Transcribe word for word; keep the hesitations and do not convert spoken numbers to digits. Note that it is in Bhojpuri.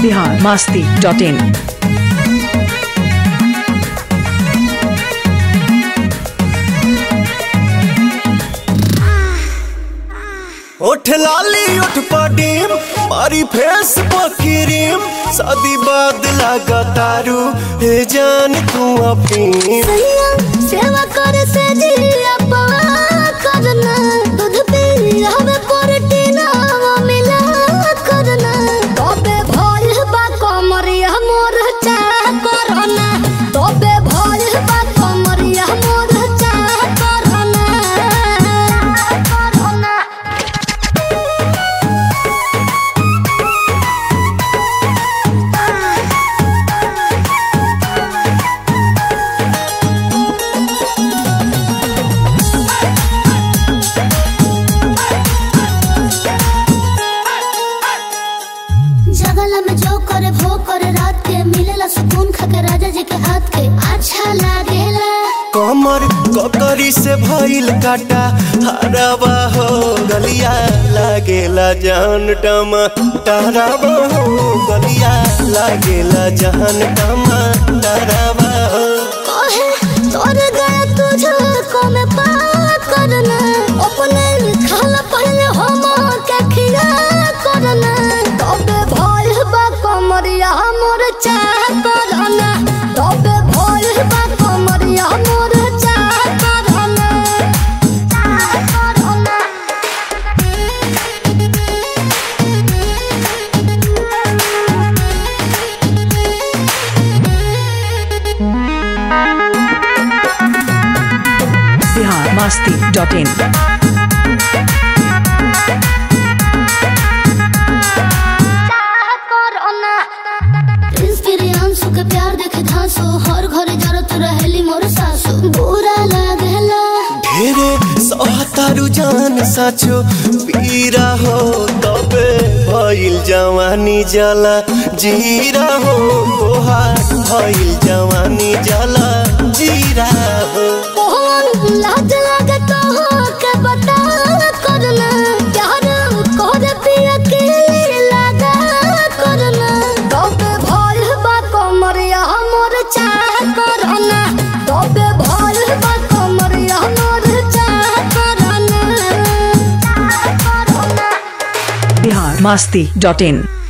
Bihar Masti dot in. उठ लाली उठ पडीम मारी फेस पकीरीम शादी बाद लगा तारू हे जान तू अपनी सेवा करे से जिया पवा करना दूध पी हमें प्रोटीन मिला करना तबे भोल बा कमरिया मोर चा करना तबे भोल बा कमरिया मोर चा करना करना जगला में जो करे भो करे रात के मिलेला सुकून खाके राजा जी के हाथ के अच्छा लागेला कमर ककरी से भइल काटा हरावा हो गलिया लागेला जान टमा तारावा हो गलिया लागेला जान टमा तारावा हो कहे तोर गया तुझको में पा करना अपने खाला पहले हम के खिया करना तबे भोल बा कमरिया मोर चा करना तबे भोल बा कमरिया मोर चा करना करना बिहार मस्ती डॉट इन। के प्यार देखे धांसो हर घरे जरूरत रहेली मोर सासु बुरा लागेला ढेरे सहतारू जान साचो पीरा हो तबे भइल जवानी जला जीरा हो तोहार भइल जवानी जला जीरा हो मोहन लाज लागे तो के बता करना प्यार कर पिया के लगा करना तबे भोल बा कमरिया मोर चा करना तबे भोल बा कमरिया मोर चा करना करना बिहार मस्ती डॉट इन।